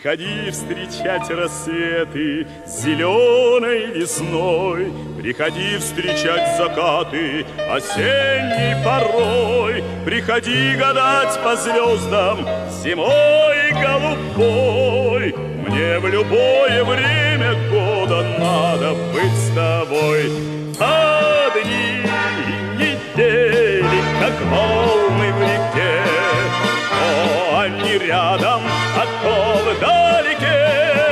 Приходи встречать рассветы зеленой весной, приходи встречать закаты осенней порой, приходи гадать по звездам зимой голубой. Мне в любое время года надо быть с тобой. А дни и недели, как волны в реке, то они рядом, а то вдалеке.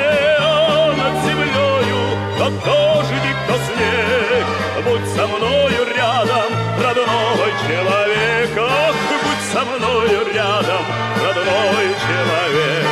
А над землею то дождик, то снег. Будь со мною рядом, родной человек. Ах, будь со мною рядом, родной человек.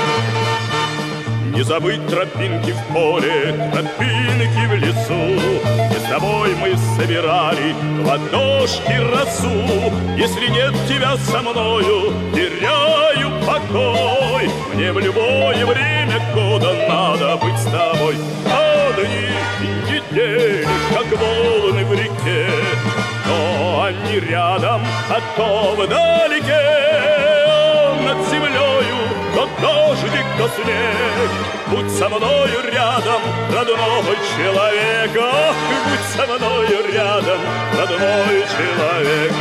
Не забыть тропинки в поле, тропинки в лесу, где с тобой мы собирали ладошки росу. Если нет тебя со мною, теряю покой. Мне в любое время года надо быть с тобой. А дни и недели, как волны в реке, то они рядом, а то вдалеке. Над землею то дождик, то снег. Будь со мною рядом, родной человек. Ах, будь со мною рядом, родной человек.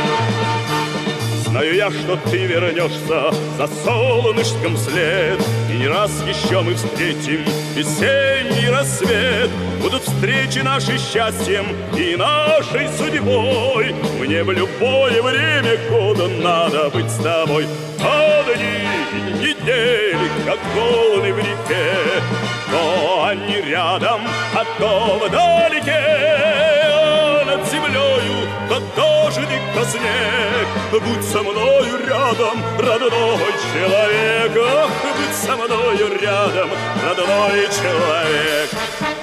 Знаю я, что ты вернешься за солнышком вслед, и не раз еще мы встретим весенний рассвет. Будут встречи наши счастьем и нашей судьбой. Мне в любое время года надо быть с тобой. А дни и недели, как волны в реке, то они рядом, а то вдалеке. А над землею то дождик, то снег. Будь со мною рядом, родной человек. Ах, будь со мною рядом, родной человек.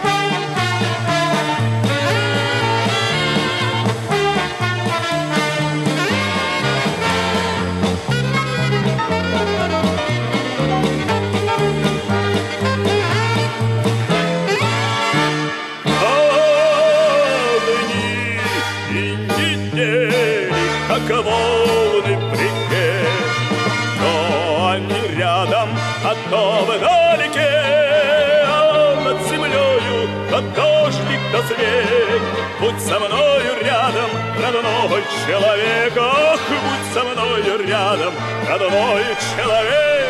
Как волны в реке, то они рядом, а то вдалеке. А над землею то дождик, то снег. Будь со мною рядом, родной человек. Ах, будь со мною рядом, родной человек.